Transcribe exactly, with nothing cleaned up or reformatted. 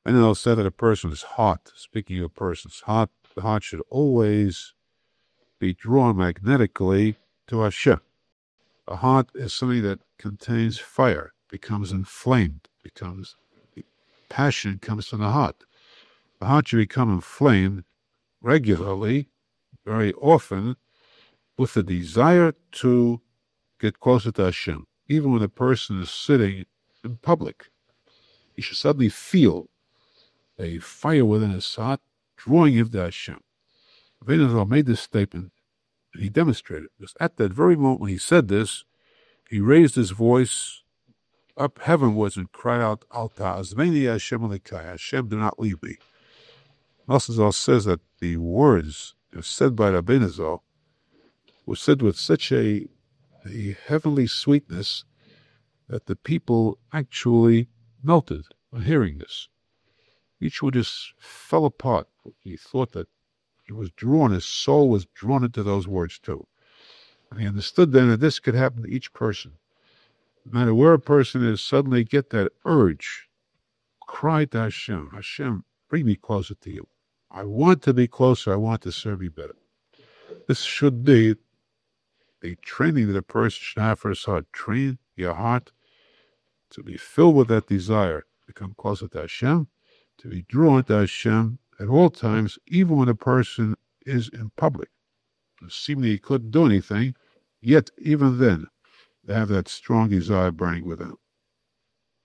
And I'll say that a person's heart, speaking of a person's heart, the heart should always be drawn magnetically to Hashem. The heart is something that contains fire, becomes inflamed, becomes, passion comes from the heart. The heart should become inflamed regularly, very often, with the desire to get closer to Hashem. Even when a person is sitting in public, he should suddenly feel a fire within his heart drawing him to Hashem. Abinazar made this statement, and he demonstrated it. Because at that very moment when he said this, he raised his voice up heavenwards and cried out, Al ta'azmeni Hashem alikai, Hashem, do not leave me. Masazal says that the words said by Abinazar were said with such a, a heavenly sweetness that the people actually melted on hearing this. Each one just fell apart. He thought that he was drawn, his soul was drawn into those words too. And he understood then that this could happen to each person. No matter where a person is, suddenly get that urge. Cry to Hashem, Hashem, bring me closer to you. I want to be closer, I want to serve you better. This should be the training that a person should have for his heart. Train your heart to be filled with that desire, to become closer to Hashem, to be drawn to Hashem at all times, even when a person is in public. Seemingly he couldn't do anything, yet even then, they have that strong desire burning within.